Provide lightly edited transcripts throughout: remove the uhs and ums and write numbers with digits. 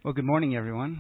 Well, good morning, everyone.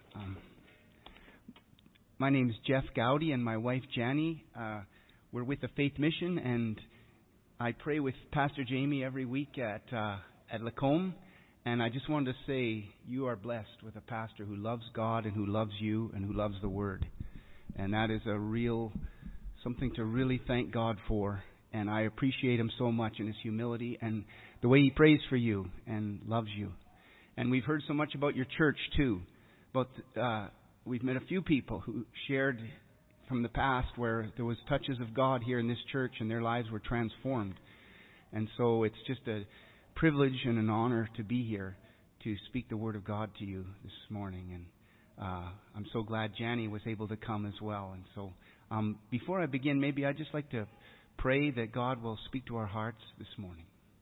My name is Jeff Gowdy, and my wife, Janie. We're with the Faith Mission, and I pray with Pastor Jamie every week at Lacombe. And I just wanted to say you are blessed with a pastor who loves God and who loves you and who loves the Word. And that is something to really thank God for. And I appreciate him so much in his humility and the way he prays for you and loves you. And we've heard so much about your church, too. We've met a few people who shared from the past where there was touches of God here in this church and their lives were transformed. And so it's just a privilege and an honor to be here to speak the Word of God to you this morning. And I'm so glad Janie was able to come as well. And so before I begin, maybe I'd just like to pray that God will speak to our hearts this morning.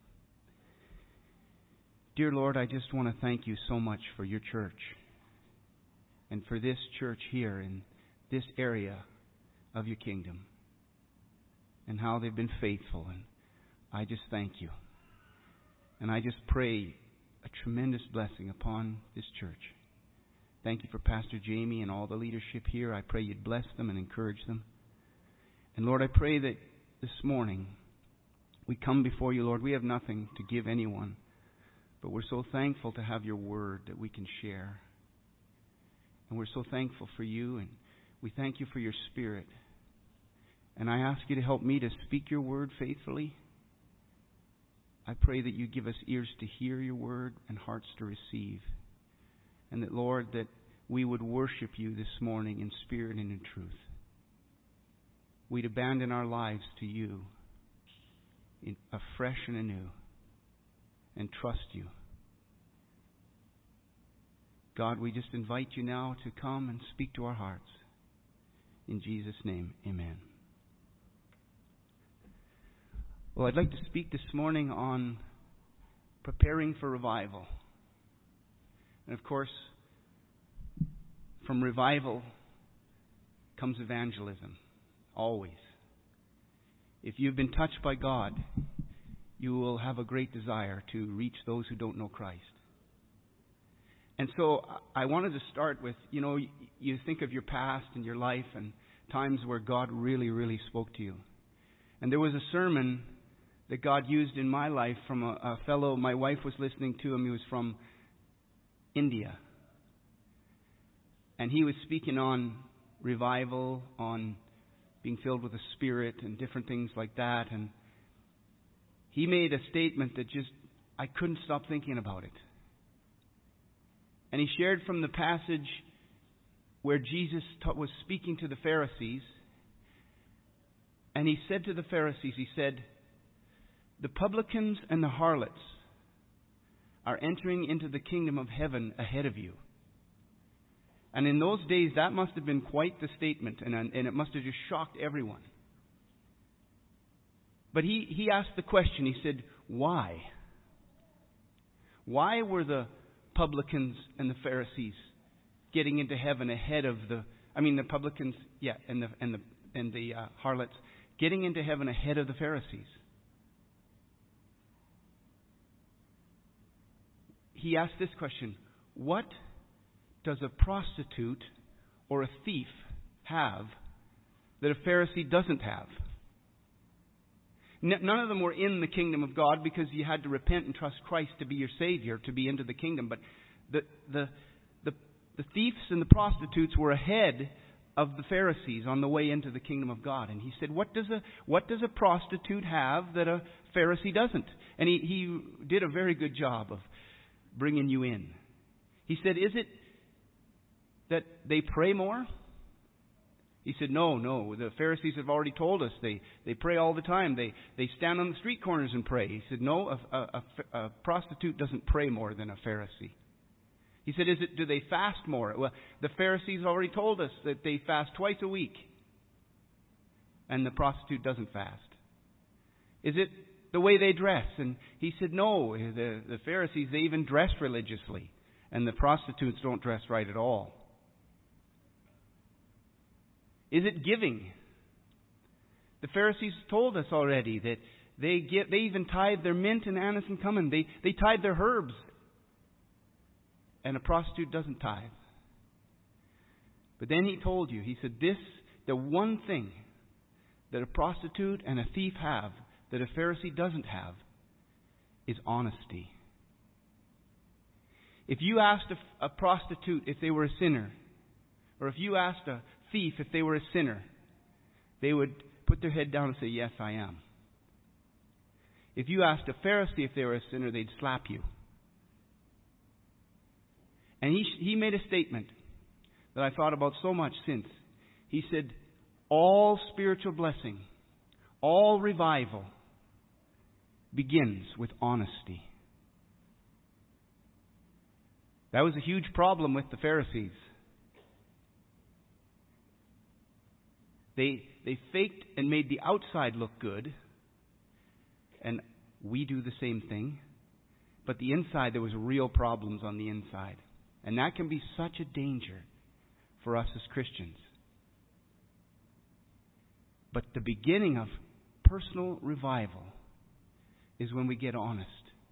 Dear Lord, I just want to thank you so much for your church and for this church here in this area of your kingdom and how they've been faithful. And I just thank you. And I just pray a tremendous blessing upon this church. Thank you for Pastor Jamie and all the leadership here. I pray you'd bless them and encourage them. And Lord, I pray that this morning we come before you, Lord. We have nothing to give anyone. But we're so thankful to have your word that we can share. And we're so thankful for you, and we thank you for your Spirit. And I ask you to help me to speak your word faithfully. I pray that you give us ears to hear your word and hearts to receive. And that, Lord, that we would worship you this morning in spirit and in truth. We'd abandon our lives to you afresh and anew. And trust you. God, we just invite you now to come and speak to our hearts. In Jesus' name, amen. Well, I'd like to speak this morning on preparing for revival. And of course, from revival comes evangelism. Always. If you've been touched by God, you will have a great desire to reach those who don't know Christ. And so I wanted to start with, you think of your past and your life and times where God really, really spoke to you. And there was a sermon that God used in my life from a fellow, my wife was listening to him, he was from India. And he was speaking on revival, on being filled with the Spirit and different things like that. And he made a statement that I couldn't stop thinking about it. And he shared from the passage where Jesus was speaking to the Pharisees. And he said to the Pharisees, he said, the publicans and the harlots are entering into the kingdom of heaven ahead of you. And in those days, that must have been quite the statement. And it must have just shocked everyone. But he asked the question, he said, why? Why were the publicans and the Pharisees getting into heaven ahead of the publicans, and the harlots getting into heaven ahead of the Pharisees? He asked this question, what does a prostitute or a thief have that a Pharisee doesn't have? None of them were in the kingdom of God because you had to repent and trust Christ to be your Savior, to be into the kingdom. But the thieves and the prostitutes were ahead of the Pharisees on the way into the kingdom of God. And he said, what does a prostitute have that a Pharisee doesn't? And he did a very good job of bringing you in. He said, is it that they pray more? He said, no. The Pharisees have already told us they pray all the time. They stand on the street corners and pray. He said, no, a prostitute doesn't pray more than a Pharisee. He said, do they fast more? Well, the Pharisees already told us that they fast twice a week. And the prostitute doesn't fast. Is it the way they dress? And he said, no, the Pharisees, they even dress religiously. And the prostitutes don't dress right at all. Is it giving? The Pharisees told us already that they even tithe their mint and anise and cumin. They tithe their herbs. and a prostitute doesn't tithe. But then he told you, he said, the one thing that a prostitute and a thief have that a Pharisee doesn't have is honesty. If you asked a prostitute if they were a sinner, or if you asked a thief if they were a sinner, they would put their head down and say, yes, I am. If you asked a Pharisee if they were a sinner, they'd slap you. And he made a statement that I thought about so much since. He said, all spiritual blessing, all revival begins with honesty. That was a huge problem with the Pharisees. They faked and made the outside look good, and we do the same thing. But the inside, there was real problems on the inside. And that can be such a danger for us as Christians. But the beginning of personal revival is when we get honest.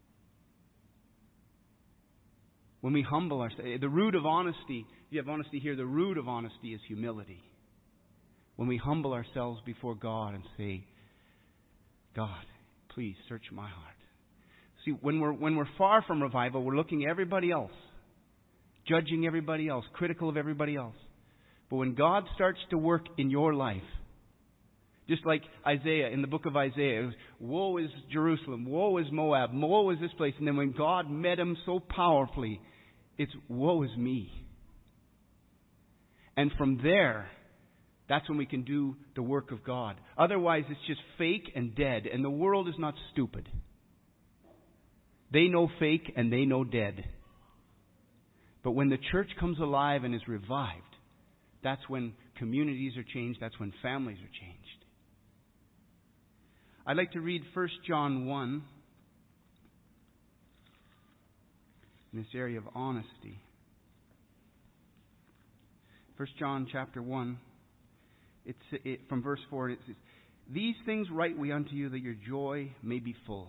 When we humble ourselves. The root of honesty, if you have honesty here, the root of honesty is humility. When we humble ourselves before God and say, God, please search my heart. See, when we're far from revival, we're looking at everybody else, judging everybody else, critical of everybody else. But when God starts to work in your life, just like Isaiah, in the book of Isaiah, it was, woe is Jerusalem, woe is Moab, woe is this place. And then when God met him so powerfully, it's woe is me. And from there, that's when we can do the work of God. Otherwise, it's just fake and dead. And the world is not stupid. They know fake and they know dead. But when the church comes alive and is revived, that's when communities are changed. That's when families are changed. I'd like to read 1 John 1 in this area of honesty. 1 John chapter 1, from verse 4, it says, these things write we unto you that your joy may be full.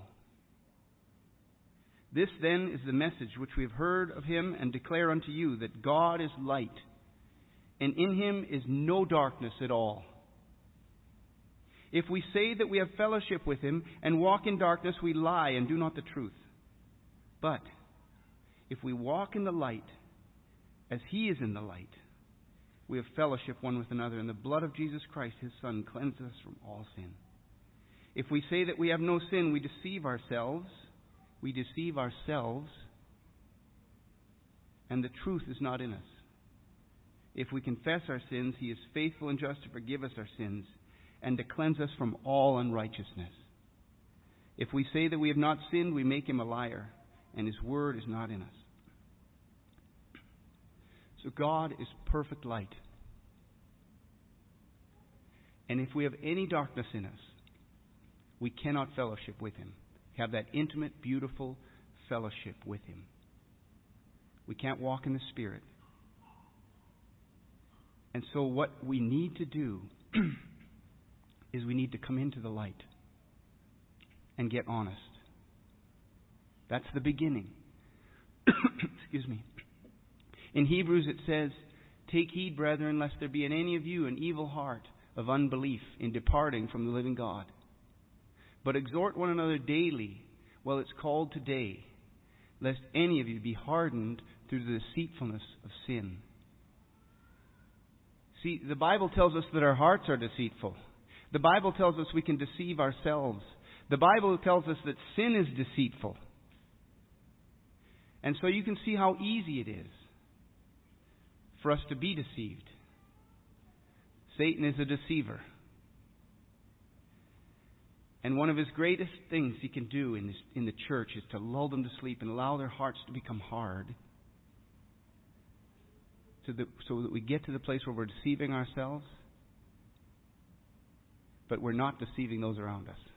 This then is the message which we have heard of him and declare unto you, that God is light, and in him is no darkness at all. If we say that we have fellowship with him and walk in darkness, we lie and do not the truth. But if we walk in the light, as he is in the light, we have fellowship one with another, and the blood of Jesus Christ, his Son, cleanses us from all sin. If we say that we have no sin, we deceive ourselves. We deceive ourselves, and the truth is not in us. If we confess our sins, he is faithful and just to forgive us our sins and to cleanse us from all unrighteousness. If we say that we have not sinned, we make him a liar, and his word is not in us. So God is perfect light. And if we have any darkness in us, we cannot fellowship with him. Have that intimate, beautiful fellowship with him. We can't walk in the Spirit. And so what we need to do is we need to come into the light and get honest. That's the beginning. Excuse me. In Hebrews it says, take heed, brethren, lest there be in any of you an evil heart of unbelief in departing from the living God. But exhort one another daily, while it's called today, lest any of you be hardened through the deceitfulness of sin. See, the Bible tells us that our hearts are deceitful. The Bible tells us we can deceive ourselves. The Bible tells us that sin is deceitful. And so you can see how easy it is for us to be deceived. Satan is a deceiver. And one of his greatest things he can do in the church is to lull them to sleep and allow their hearts to become hard, so that we get to the place where we're deceiving ourselves, but we're not deceiving those around us.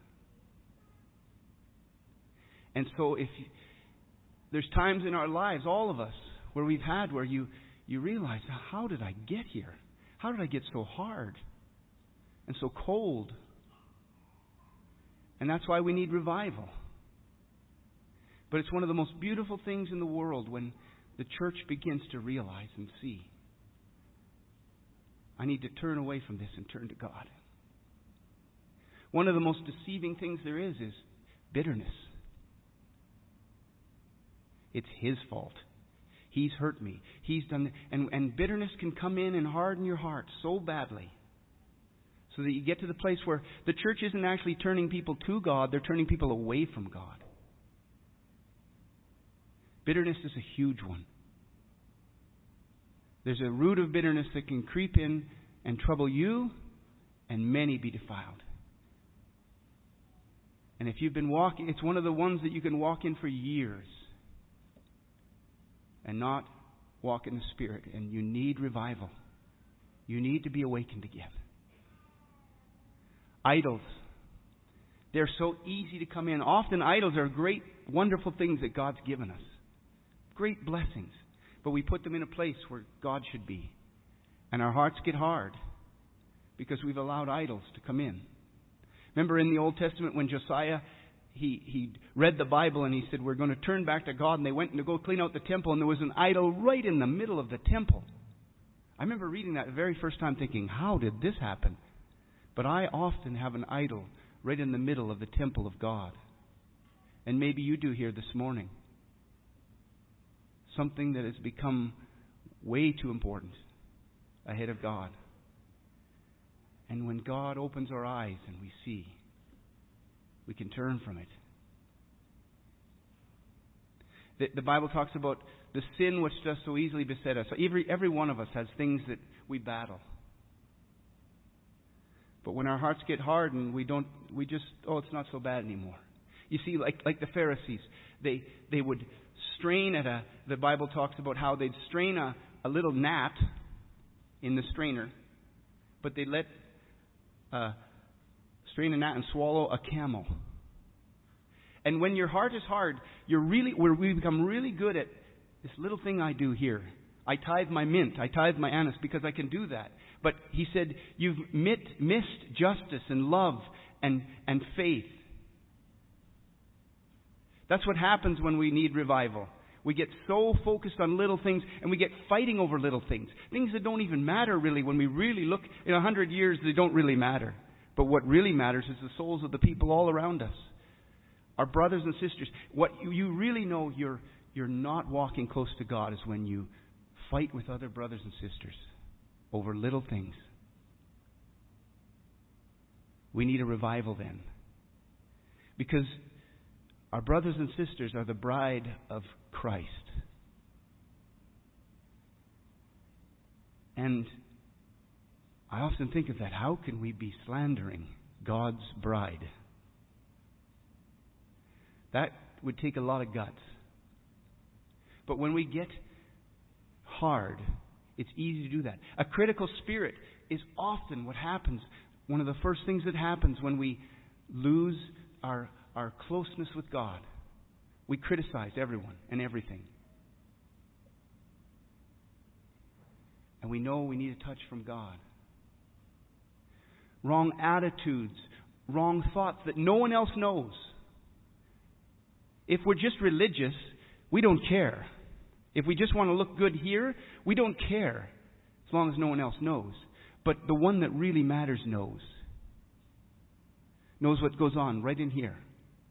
And so there's times in our lives, all of us, where you realize, how did I get here? How did I get so hard and so cold? And that's why we need revival. But it's one of the most beautiful things in the world when the church begins to realize and see, I need to turn away from this and turn to God. One of the most deceiving things there is bitterness. It's His fault. He's hurt me. He's done... And bitterness can come in and harden your heart so badly, so that you get to the place where the church isn't actually turning people to God, they're turning people away from God. Bitterness is a huge one. There's a root of bitterness that can creep in and trouble you, and many be defiled. And if you've been walking, it's one of the ones that you can walk in for years and not walk in the Spirit. And you need revival. You need to be awakened again. Idols. They're so easy to come in. Often idols are great, wonderful things that God's given us. Great blessings. But we put them in a place where God should be. And our hearts get hard because we've allowed idols to come in. Remember in the Old Testament when Josiah, he read the Bible and he said, we're going to turn back to God. And they went to go clean out the temple, and there was an idol right in the middle of the temple. I remember reading that the very first time thinking, how did this happen? But I often have an idol right in the middle of the temple of God. And maybe you do here this morning. Something that has become way too important ahead of God. And when God opens our eyes and we see, we can turn from it. The Bible talks about the sin which does so easily beset us. So every one of us has things that we battle. But when our hearts get hardened, it's not so bad anymore. You see, like the Pharisees, they would strain the Bible talks about how they'd strain a little gnat in the strainer, but they'd strain a gnat and swallow a camel. And when your heart is hard, we become really good at this little thing I do here. I tithe my mint, I tithe my anise because I can do that. But he said, you've missed justice and love and faith. That's what happens when we need revival. We get so focused on little things, and we get fighting over little things. Things that don't even matter really. When we really look, in 100 years, they don't really matter. But what really matters is the souls of the people all around us. Our brothers and sisters. What you really know you're not walking close to God is when you fight with other brothers and sisters over little things. We need a revival then. Because our brothers and sisters are the bride of Christ. And I often think of that. How can we be slandering God's bride? That would take a lot of guts. But when we get hard, it's easy to do that. A critical spirit is often what happens. One of the first things that happens when we lose our closeness with God. We criticize everyone and everything. And we know we need a touch from God. Wrong attitudes, wrong thoughts that no one else knows. If we're just religious, we don't care. If we just want to look good here, we don't care, as long as no one else knows. But the one that really matters knows what goes on right in here.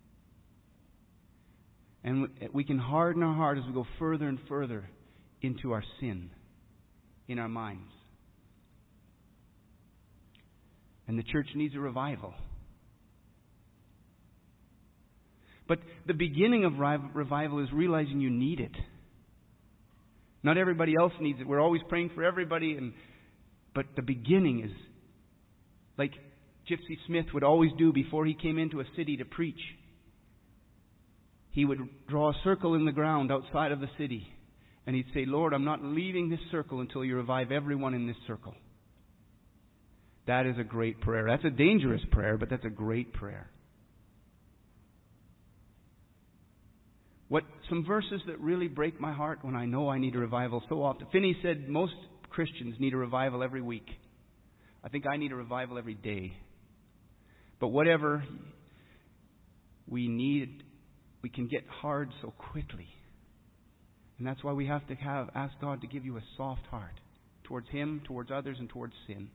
And we can harden our heart as we go further and further into our sin in our minds. And the church needs a revival. But the beginning of revival is realizing you need it. Not everybody else needs it. We're always praying for everybody. But the beginning is like Gypsy Smith would always do before he came into a city to preach. He would draw a circle in the ground outside of the city. And he'd say, Lord, I'm not leaving this circle until you revive everyone in this circle. That is a great prayer. That's a dangerous prayer, but that's a great prayer. Some verses that really break my heart when I know I need a revival so often. Finney said most Christians need a revival every week. I think I need a revival every day. But whatever we need, we can get hard so quickly. And that's why we have to ask God to give you a soft heart towards Him, towards others, and towards sin.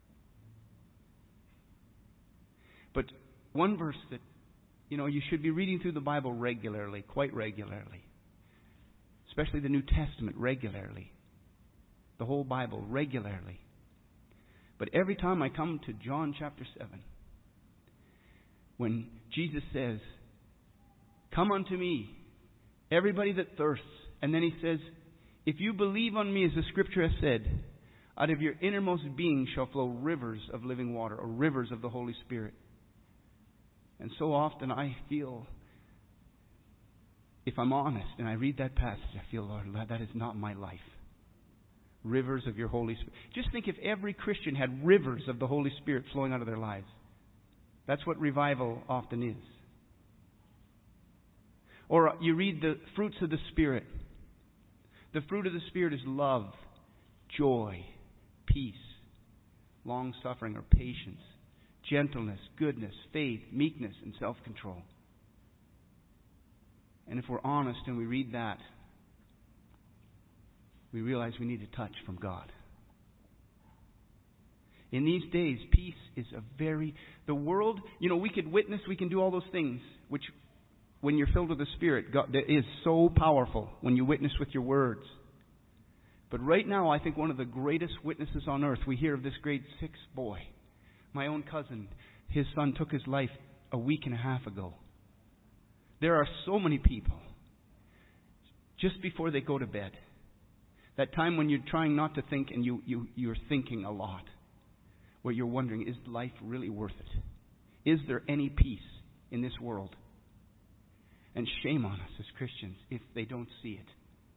But one verse that, you should be reading through the Bible regularly, quite regularly. Especially the New Testament regularly. The whole Bible regularly. But every time I come to John chapter 7, when Jesus says, "Come unto me, everybody that thirsts." And then He says, "If you believe on me, as the Scripture has said, out of your innermost being shall flow rivers of living water," or rivers of the Holy Spirit. And so often I feel, if I'm honest, and I read that passage, I feel, Lord, that is not my life. Rivers of your Holy Spirit. Just think if every Christian had rivers of the Holy Spirit flowing out of their lives. That's what revival often is. Or you read the fruits of the Spirit. The fruit of the Spirit is love, joy, peace, long-suffering or patience, gentleness, goodness, faith, meekness, and self-control. And if we're honest and we read that, we realize we need a touch from God. In these days, peace is the world, we could witness, we can do all those things, which, when you're filled with the Spirit, God, that is so powerful when you witness with your words. But right now, I think one of the greatest witnesses on earth, we hear of this grade 6 boy. My own cousin, his son took his life a week and a half ago. There are so many people, just before they go to bed, that time when you're trying not to think and you're thinking a lot, where you're wondering, is life really worth it? Is there any peace in this world? And shame on us as Christians if they don't see it.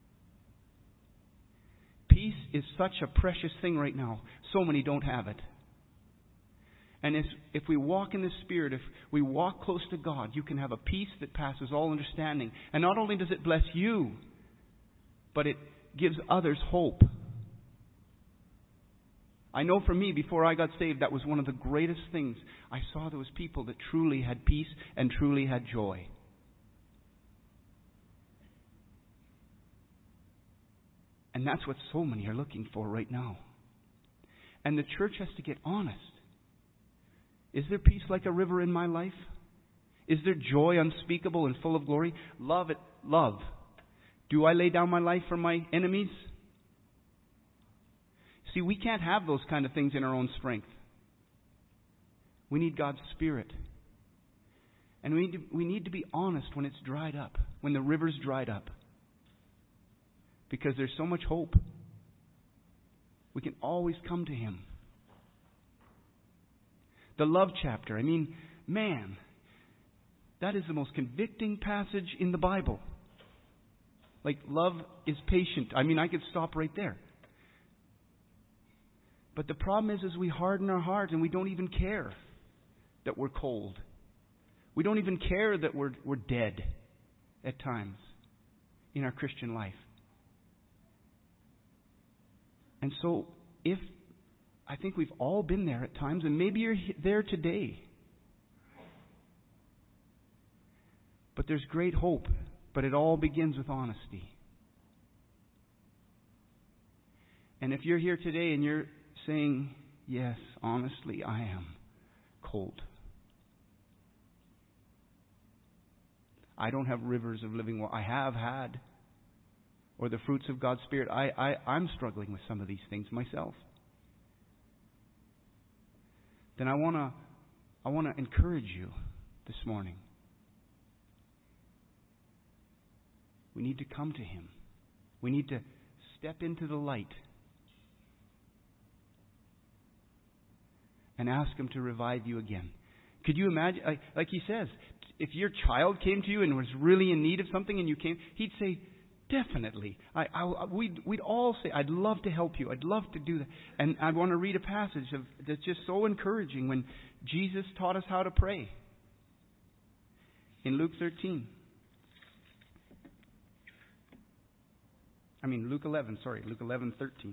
Peace is such a precious thing right now. So many don't have it. And if we walk in the Spirit, if we walk close to God, you can have a peace that passes all understanding. And not only does it bless you, but it gives others hope. I know for me, before I got saved, that was one of the greatest things. I saw those people that truly had peace and truly had joy. And that's what so many are looking for right now. And the church has to get honest. Is there peace like a river in my life? Is there joy unspeakable and full of glory? Love. Do I lay down my life for my enemies? See, we can't have those kind of things in our own strength. We need God's Spirit. And we need to be honest when it's dried up, when the river's dried up. Because there's so much hope. We can always come to Him. The love chapter, man, that is the most convicting passage in the Bible. Like, love is patient. I could stop right there. But the problem is we harden our heart and we don't even care that we're cold. We don't even care that we're dead at times in our Christian life. And so, I think we've all been there at times, and maybe you're there today. But there's great hope, but it all begins with honesty. And if you're here today and you're saying, yes, honestly, I am cold. I don't have rivers of living water. I have had. Or the fruits of God's Spirit. I'm struggling with some of these things myself. Then I want to encourage you this morning. We need to come to Him. We need to step into the light and ask Him to revive you again. Could you imagine, like He says, if your child came to you and was really in need of something and you came, He'd say, definitely. We'd all say, I'd love to help you. I'd love to do that. And I want to read a passage that's just so encouraging when Jesus taught us how to pray. In Luke 11, Luke 11:13.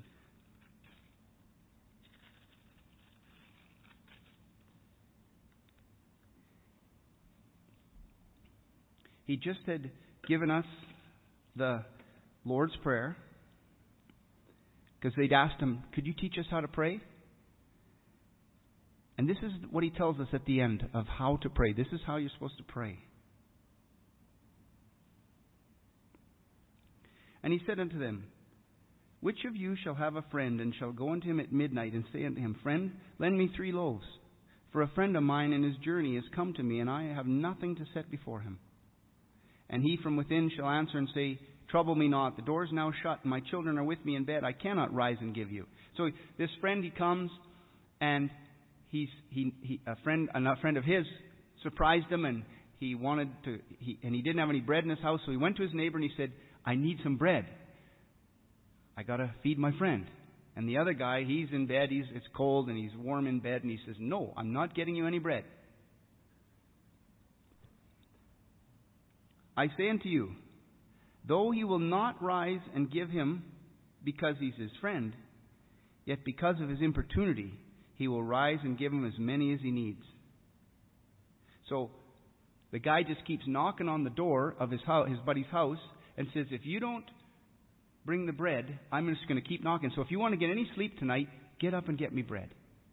He just had given us the Lord's Prayer, because they'd asked him, could you teach us how to pray? And this is what he tells us at the end of how to pray. This is how you're supposed to pray. And he said unto them, which of you shall have a friend, and shall go unto him at midnight, and say unto him, Friend, lend me 3 loaves, for a friend of mine in his journey is come to me, and I have nothing to set before him. And he from within shall answer and say, Trouble me not, the door is now shut, and my children are with me in bed. I cannot rise and give you. So this friend, he comes, and a friend of his surprised him, and he didn't have any bread in his house, so he went to his neighbor and he said, I need some bread. I got to feed my friend. And the other guy, he's in bed, it's cold, and he's warm in bed, and he says, No, I'm not getting you any bread. I say unto you, though he will not rise and give him because he's his friend, yet because of his importunity, he will rise and give him as many as he needs. So the guy just keeps knocking on the door of his buddy's house and says, if you don't bring the bread, I'm just going to keep knocking. So if you want to get any sleep tonight, get up and get me bread.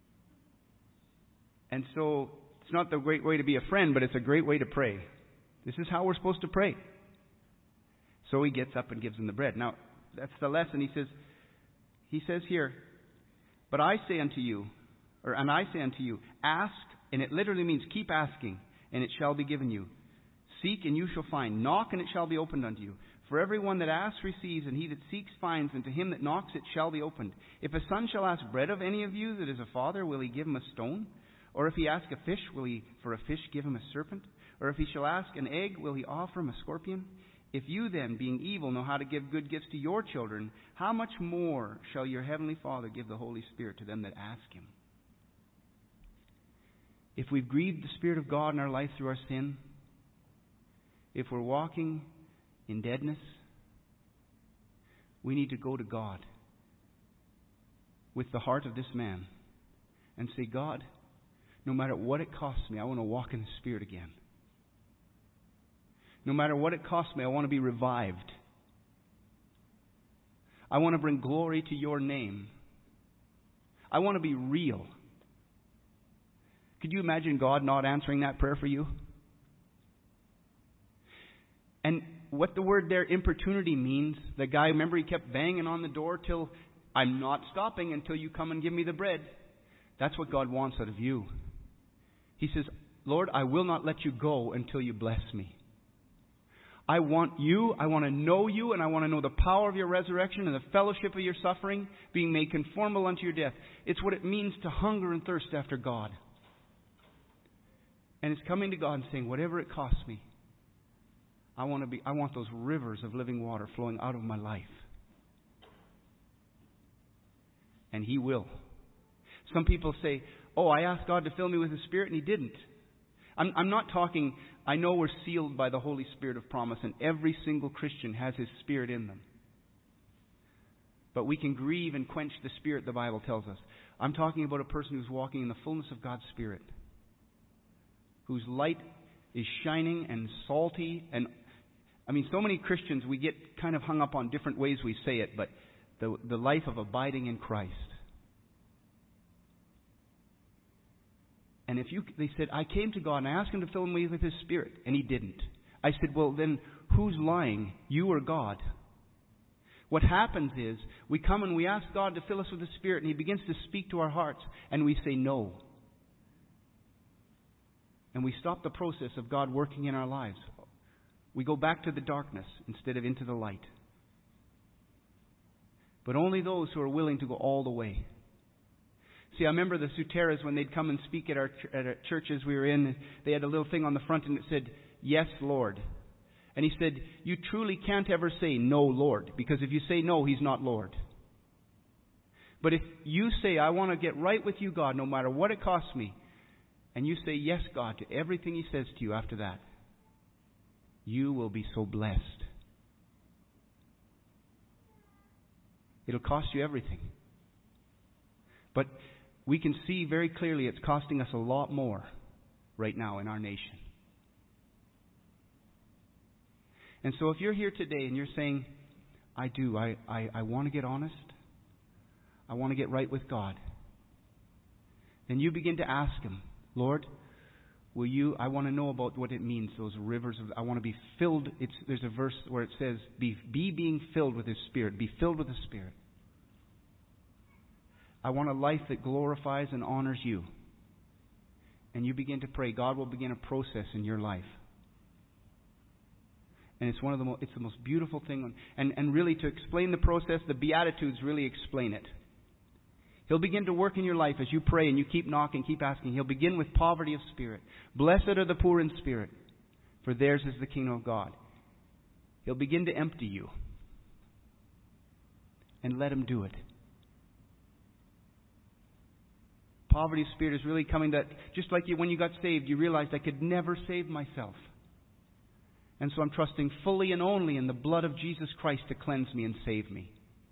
And so it's not the great way to be a friend, but it's a great way to pray. This is how we're supposed to pray. So he gets up and gives him the bread. Now, that's the lesson. He says here, but I say unto you, ask, and it literally means keep asking, and it shall be given you. Seek, and you shall find. Knock, and it shall be opened unto you. For everyone that asks receives, and he that seeks finds, and to him that knocks it shall be opened. If a son shall ask bread of any of you that is a father, will he give him a stone? Or if he ask a fish, will he for a fish give him a serpent? Or if he shall ask an egg, will he offer him a scorpion? If you then, being evil, know how to give good gifts to your children, how much more shall your heavenly Father give the Holy Spirit to them that ask him? If we've grieved the Spirit of God in our life through our sin, if we're walking in deadness, we need to go to God with the heart of this man and say, God, no matter what it costs me, I want to walk in the Spirit again. No matter what it costs me, I want to be revived. I want to bring glory to your name. I want to be real. Could you imagine God not answering that prayer for you? And what the word there, importunity, means, the guy, remember, he kept banging on the door till I'm not stopping until you come and give me the bread. That's what God wants out of you. He says, Lord, I will not let you go until you bless me. I want you, I want to know you, and I want to know the power of your resurrection and the fellowship of your suffering, being made conformable unto your death. It's what it means to hunger and thirst after God. And it's coming to God and saying, whatever it costs me, I want those rivers of living water flowing out of my life. And He will. Some people say, oh, I asked God to fill me with His Spirit, and He didn't. I'm not talking, I know we're sealed by the Holy Spirit of promise, and every single Christian has His Spirit in them. But we can grieve and quench the Spirit, the Bible tells us. I'm talking about a person who's walking in the fullness of God's Spirit, whose light is shining and salty. And so many Christians, we get kind of hung up on different ways we say it, but the life of abiding in Christ. And they said, I came to God and I asked Him to fill me with His Spirit, and He didn't. I said, well, then who's lying, you or God? What happens is, we come and we ask God to fill us with His Spirit, and He begins to speak to our hearts, and we say no. And we stop the process of God working in our lives. We go back to the darkness instead of into the light. But only those who are willing to go all the way. See, I remember the Suteras, when they'd come and speak at our churches we were in, they had a little thing on the front and it said, yes, Lord. And he said, you truly can't ever say no, Lord, because if you say no, He's not Lord. But if you say, I want to get right with you, God, no matter what it costs me, and you say yes, God, to everything He says to you after that, you will be so blessed. It'll cost you everything. But we can see very clearly it's costing us a lot more right now in our nation. And so if you're here today and you're saying, I do. I want to get honest. I want to get right with God. Then you begin to ask Him, Lord, I want to know about what it means, those rivers I want to be filled. There's a verse where it says, be being filled with His Spirit. Be filled with the Spirit. I want a life that glorifies and honors You. And you begin to pray. God will begin a process in your life. And it's it's the most beautiful thing. And really, to explain the process, the Beatitudes really explain it. He'll begin to work in your life as you pray and you keep knocking, keep asking. He'll begin with poverty of spirit. Blessed are the poor in spirit, for theirs is the kingdom of God. He'll begin to empty you. And let Him do it. Poverty of spirit is really coming that, just like when you got saved, you realized I could never save myself. And so I'm trusting fully and only in the blood of Jesus Christ to cleanse me and save me.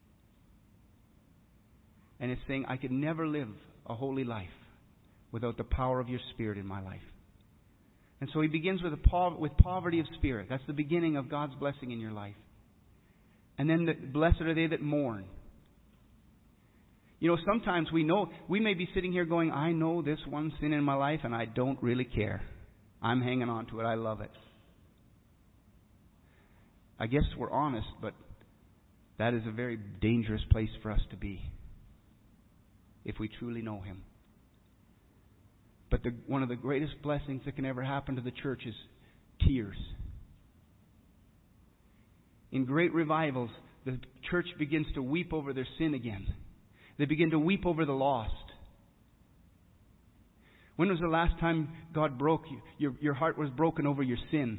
And it's saying I could never live a holy life without the power of Your Spirit in my life. And so He begins with poverty of spirit. That's the beginning of God's blessing in your life. And then blessed are they that mourn. You know, sometimes we may be sitting here going, I know this one sin in my life and I don't really care. I'm hanging on to it. I love it. I guess we're honest, but that is a very dangerous place for us to be if we truly know Him. But one of the greatest blessings that can ever happen to the church is tears. In great revivals, the church begins to weep over their sin again. They begin to weep over the lost. When was the last time God broke you? Your heart was broken over your sin.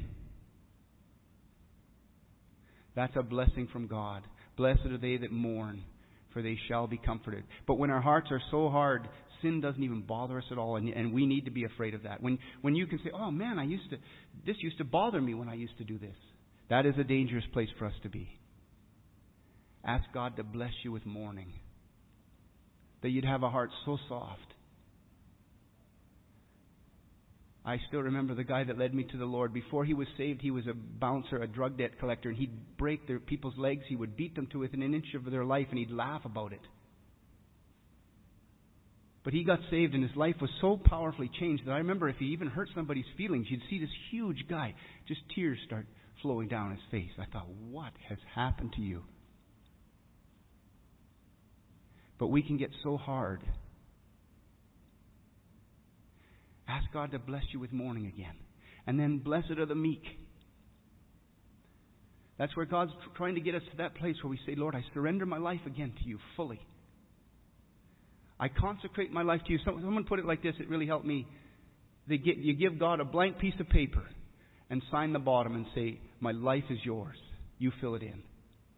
That's a blessing from God. Blessed are they that mourn, for they shall be comforted. But when our hearts are so hard, sin doesn't even bother us at all, and we need to be afraid of that. When you can say, oh man, this used to bother me when I used to do this. That is a dangerous place for us to be. Ask God to bless you with mourning. That you'd have a heart so soft. I still remember the guy that led me to the Lord. Before he was saved, he was a bouncer, a drug debt collector, and he'd break people's legs. He would beat them to within an inch of their life, and he'd laugh about it. But he got saved, and his life was so powerfully changed that I remember if he even hurt somebody's feelings, you'd see this huge guy, just tears start flowing down his face. I thought, what has happened to you? But we can get so hard. Ask God to bless you with mourning again. And then blessed are the meek. That's where God's trying to get us to that place where we say, Lord, I surrender my life again to You fully. I consecrate my life to You. Someone put it like this, it really helped me. You give God a blank piece of paper and sign the bottom and say, my life is Yours. You fill it in.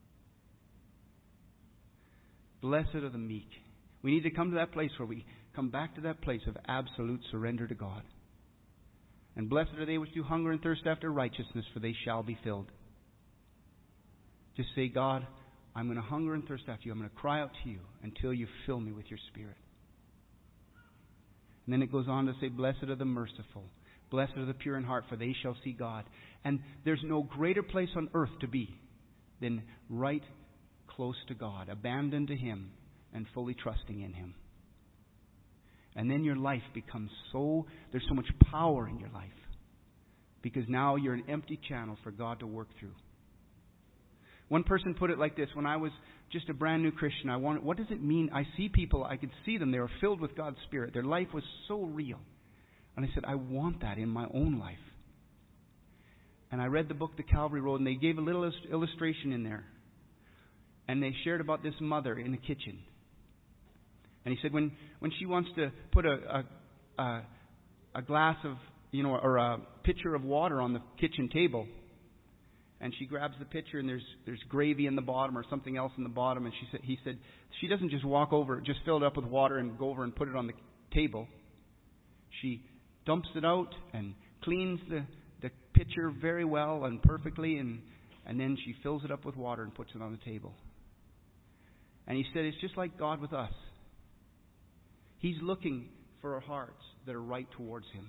Blessed are the meek. We need to come to that place where we come back to that place of absolute surrender to God. And blessed are they which do hunger and thirst after righteousness, for they shall be filled. Just say, God, I'm going to hunger and thirst after You. I'm going to cry out to You until You fill me with Your Spirit. And then it goes on to say, blessed are the merciful. Blessed are the pure in heart, for they shall see God. And there's no greater place on earth to be than right close to God, abandoned to Him, and fully trusting in Him. And then your life becomes there's so much power in your life. Because now you're an empty channel for God to work through. One person put it like this: when I was just a brand new Christian, what does it mean? I see people, I could see them, they were filled with God's Spirit. Their life was so real. And I said, I want that in my own life. And I read the book, The Calvary Road, and they gave a little illustration in there. And they shared about this mother in the kitchen. And he said when she wants to put a glass of, or a pitcher of water on the kitchen table, and she grabs the pitcher and there's gravy in the bottom or something else in the bottom, and he said she doesn't just walk over, just fill it up with water and go over and put it on the table. She dumps it out and cleans the pitcher very well and perfectly, and then she fills it up with water and puts it on the table. And he said it's just like God with us. He's looking for our hearts that are right towards Him.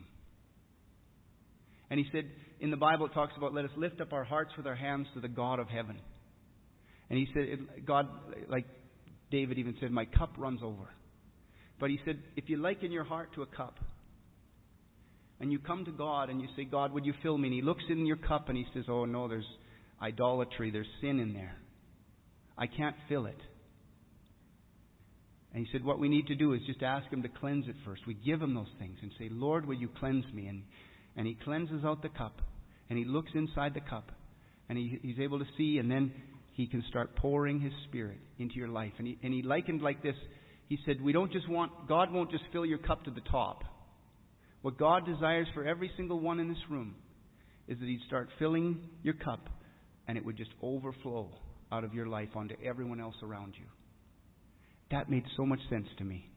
And he said, in the Bible it talks about, let us lift up our hearts with our hands to the God of heaven. And he said, God, like David even said, my cup runs over. But he said, if you liken your heart to a cup, and you come to God and you say, God, would you fill me? And he looks in your cup and he says, oh no, there's idolatry, there's sin in there. I can't fill it. And he said, what we need to do is just ask him to cleanse it first. We give him those things and say, Lord, will you cleanse me? And he cleanses out the cup. And he looks inside the cup. And he's able to see, and then he can start pouring his Spirit into your life. And he likened like this. He said, God won't just fill your cup to the top. What God desires for every single one in this room is that he'd start filling your cup, and it would just overflow out of your life onto everyone else around you. That made so much sense to me.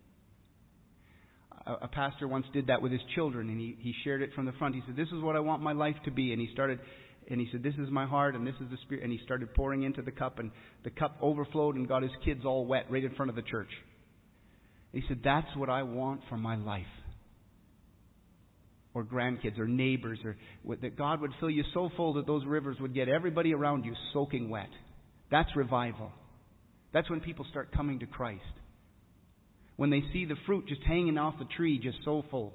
A pastor once did that with his children, and he shared it from the front. He said, this is what I want my life to be. And he said, this is my heart, and this is the Spirit. And he started pouring into the cup, and the cup overflowed and got his kids all wet right in front of the church. He said, that's what I want for my life. Or grandkids, or neighbors, or that God would fill you so full that those rivers would get everybody around you soaking wet. That's revival. That's when people start coming to Christ. When they see the fruit just hanging off the tree, just so full.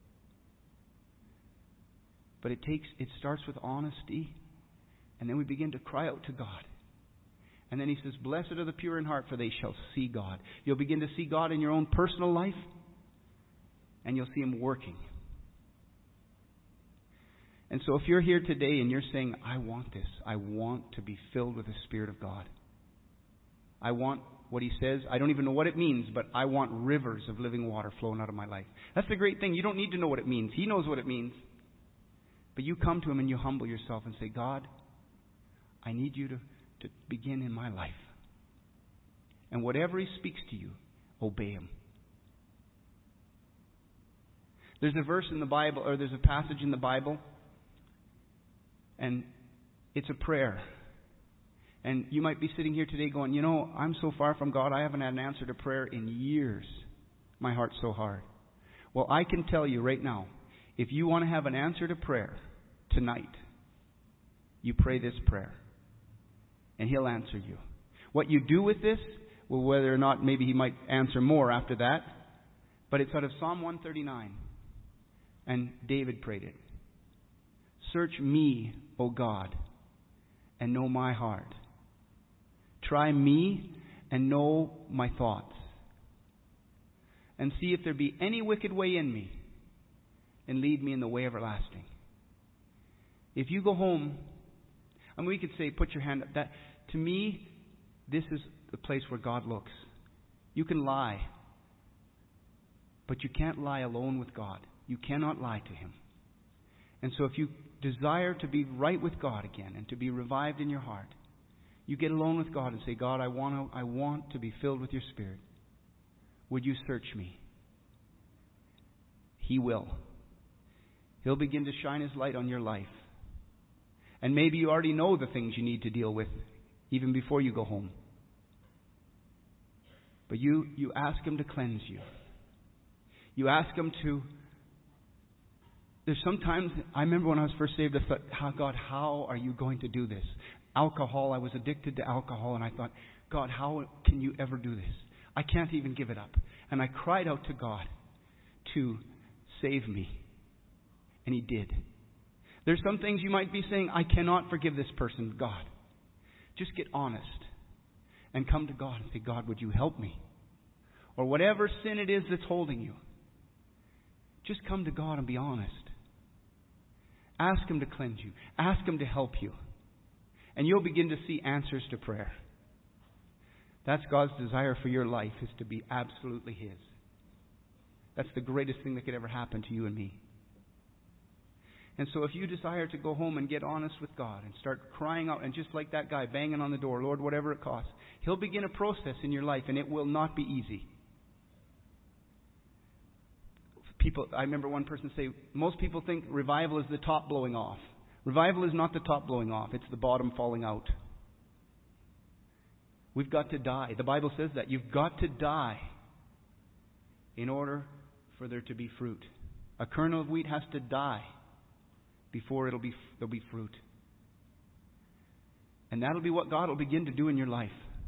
But it starts with honesty, and then we begin to cry out to God. And then he says, blessed are the pure in heart, for they shall see God. You'll begin to see God in your own personal life, and you'll see him working. And so if you're here today and you're saying, I want this. I want to be filled with the Spirit of God. I want what he says. I don't even know what it means, but I want rivers of living water flowing out of my life. That's the great thing. You don't need to know what it means. He knows what it means. But you come to him and you humble yourself and say, God, I need you to begin in my life. And whatever he speaks to you, obey him. There's a verse in the Bible, or there's a passage in the Bible, and it's a prayer. And you might be sitting here today going, I'm so far from God, I haven't had an answer to prayer in years. My heart's so hard. Well, I can tell you right now, if you want to have an answer to prayer tonight, you pray this prayer, and he'll answer you. What you do with this, well, whether or not maybe he might answer more after that, but it's out of Psalm 139, and David prayed it. Search me, O God, and know my heart. Try me and know my thoughts. And see if there be any wicked way in me, and lead me in the way everlasting. If you go home, we could say, put your hand up. That, to me, this is the place where God looks. You can lie, but you can't lie alone with God. You cannot lie to him. And so if you desire to be right with God again and to be revived in your heart, you get alone with God and say, God, I want to be filled with your Spirit. Would you search me? He will. He'll begin to shine his light on your life. And maybe you already know the things you need to deal with even before you go home. But you ask him to cleanse you. You ask him to... There's sometimes, I remember when I was first saved, I thought, God, how are you going to do this? Alcohol, I was addicted to alcohol, and I thought, God, how can you ever do this? I can't even give it up. And I cried out to God to save me. And he did. There's some things you might be saying, I cannot forgive this person. God, just get honest and come to God and say, God, would you help me? Or whatever sin it is that's holding you, just come to God and be honest. Ask him to cleanse you. Ask him to help you. And you'll begin to see answers to prayer. That's God's desire for your life, is to be absolutely his. That's the greatest thing that could ever happen to you and me. And so if you desire to go home and get honest with God and start crying out, and just like that guy banging on the door, Lord, whatever it costs, he'll begin a process in your life, and it will not be easy. I remember one person say, most people think revival is the top blowing off. Revival is not the top blowing off. It's the bottom falling out. We've got to die. The Bible says that. You've got to die in order for there to be fruit. A kernel of wheat has to die before there'll be fruit. And that'll be what God will begin to do in your life.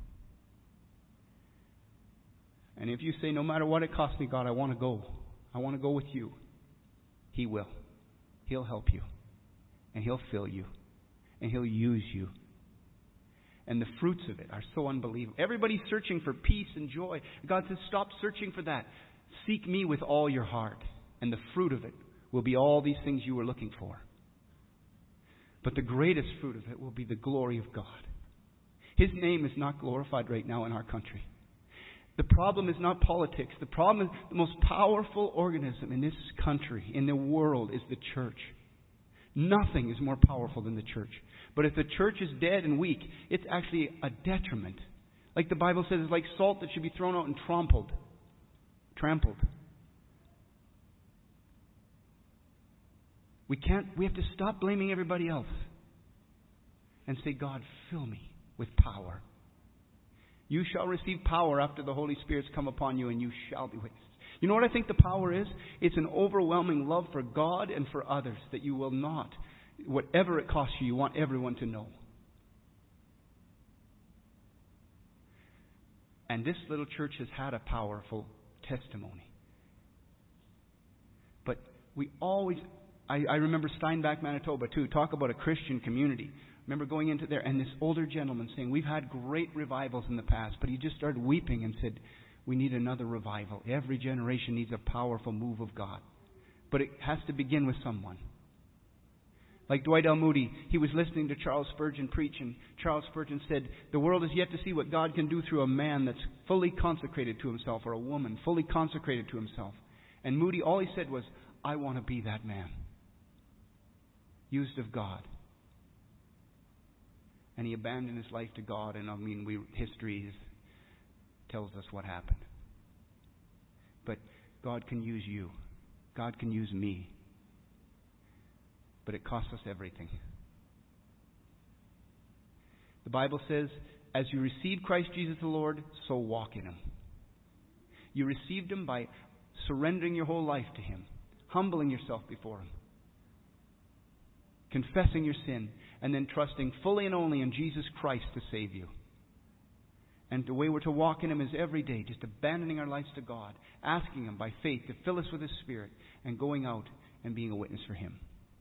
And if you say, no matter what it costs me, God, I want to go. I want to go with you. He will. He'll help you. And He'll fill you. And He'll use you. And the fruits of it are so unbelievable. Everybody's searching for peace and joy. God says, stop searching for that. Seek me with all your heart. And the fruit of it will be all these things you were looking for. But the greatest fruit of it will be the glory of God. His name is not glorified right now in our country. The problem is not politics. The problem is the most powerful organism in this country, in the world, is the church. Nothing is more powerful than the church. But if the church is dead and weak, it's actually a detriment. Like the Bible says, it's like salt that should be thrown out and trampled. We have to stop blaming everybody else and say, God, fill me with power. You shall receive power after the Holy Spirit's come upon you, and you shall be witnesses. You know what I think the power is? It's an overwhelming love for God and for others that you will not, whatever it costs you, you want everyone to know. And this little church has had a powerful testimony. But we always... I remember Steinbach, Manitoba, too. Talk about a Christian community. I remember going into there and this older gentleman saying, we've had great revivals in the past, but he just started weeping and said, we need another revival. Every generation needs a powerful move of God. But it has to begin with someone. Like Dwight L. Moody, he was listening to Charles Spurgeon preach, and Charles Spurgeon said, the world is yet to see what God can do through a man that's fully consecrated to himself, or a woman fully consecrated to himself. And Moody, all he said was, I want to be that man. Used of God. And he abandoned his life to God, and history tells us what happened. But God can use you. God can use me. But it costs us everything. The Bible says, as you receive Christ Jesus the Lord, so walk in Him. You received Him by surrendering your whole life to Him, humbling yourself before Him, confessing your sin, and then trusting fully and only in Jesus Christ to save you. And the way we're to walk in Him is every day, just abandoning our lives to God, asking Him by faith to fill us with His Spirit, and going out and being a witness for Him.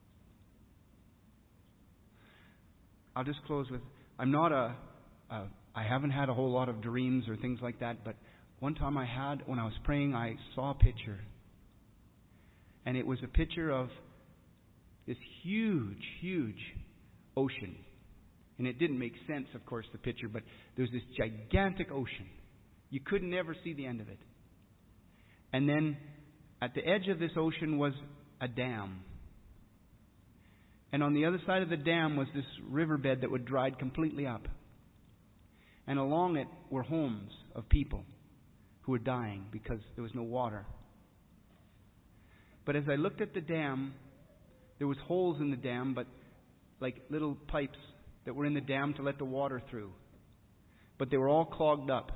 I'll just close with, I haven't had a whole lot of dreams or things like that, but one time when I was praying, I saw a picture. And it was a picture of this huge, huge ocean. And it didn't make sense, of course, the picture, but there was this gigantic ocean. You could never see the end of it. And then at the edge of this ocean was a dam. And on the other side of the dam was this riverbed that would dried completely up. And along it were homes of people who were dying because there was no water. But as I looked at the dam, there was holes in the dam, but like little pipes that were in the dam to let the water through. But they were all clogged up.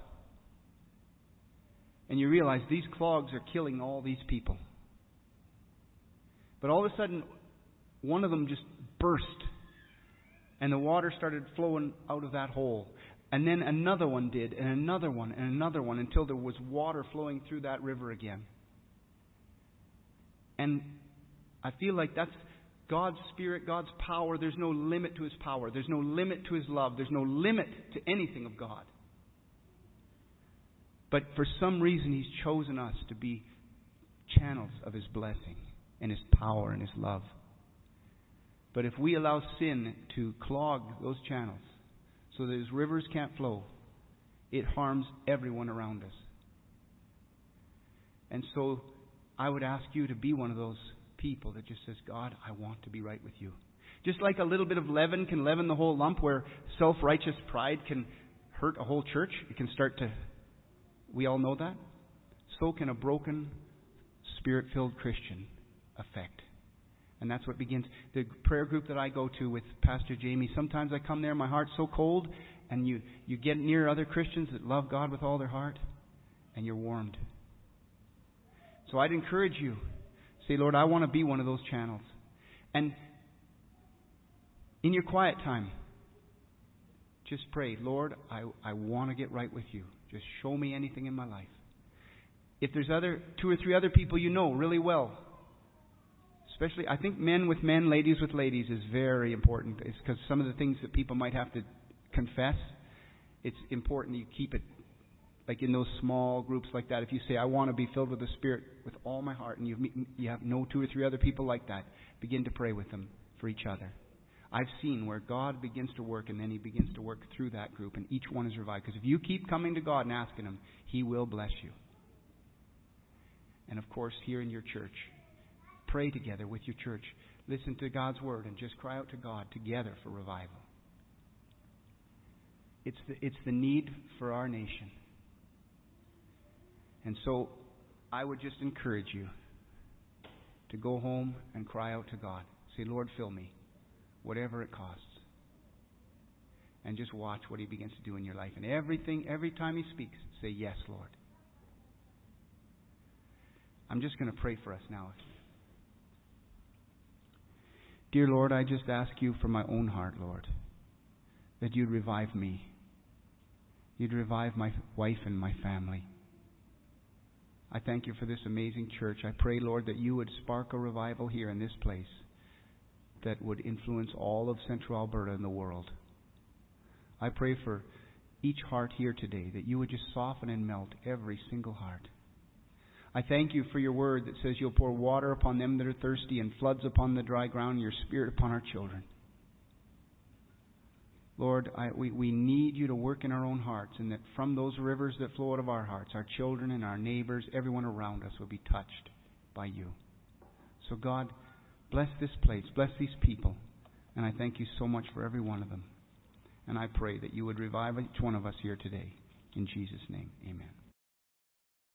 And you realize these clogs are killing all these people. But all of a sudden, one of them just burst. And the water started flowing out of that hole. And then another one did, and another one, and another one, until there was water flowing through that river again. And I feel like that's God's Spirit, God's power. There's no limit to His power. There's no limit to His love. There's no limit to anything of God. But for some reason, He's chosen us to be channels of His blessing and His power and His love. But if we allow sin to clog those channels so that His rivers can't flow, it harms everyone around us. And so I would ask you to be one of those people that just says, God, I want to be right with you. Just like a little bit of leaven can leaven the whole lump, where self-righteous pride can hurt a whole church. It can start to, we all know that. So can a broken, Spirit-filled Christian affect. And that's what begins. The prayer group that I go to with Pastor Jamie, sometimes I come there, my heart's so cold, and you get near other Christians that love God with all their heart, and you're warmed. So I'd encourage you, say, Lord, I want to be one of those channels. And in your quiet time, just pray, Lord, I want to get right with you. Just show me anything in my life. If there's 2 or 3 other people you know really well, especially, I think men with men, ladies with ladies is very important. It's because some of the things that people might have to confess, it's important you keep it like in those small groups like that. If you say, I want to be filled with the Spirit with all my heart, and you have no 2 or 3 other people like that, begin to pray with them for each other. I've seen where God begins to work, and then He begins to work through that group, and each one is revived. Because if you keep coming to God and asking Him, He will bless you. And of course, here in your church, pray together with your church. Listen to God's Word and just cry out to God together for revival. It's the need for our nation. And so I would just encourage you to go home and cry out to God. Say, Lord, fill me, whatever it costs. And just watch what He begins to do in your life. And every time He speaks, say, yes, Lord. I'm just going to pray for us now. Dear Lord, I just ask you for my own heart, Lord, that you'd revive me. You'd revive my wife and my family. I thank you for this amazing church. I pray, Lord, that you would spark a revival here in this place that would influence all of Central Alberta and the world. I pray for each heart here today that you would just soften and melt every single heart. I thank you for your word that says you'll pour water upon them that are thirsty and floods upon the dry ground, and your Spirit upon our children. Lord, we need you to work in our own hearts, and that from those rivers that flow out of our hearts, our children and our neighbors, everyone around us will be touched by you. So God, bless this place, bless these people, and I thank you so much for every one of them. And I pray that you would revive each one of us here today. In Jesus' name, amen.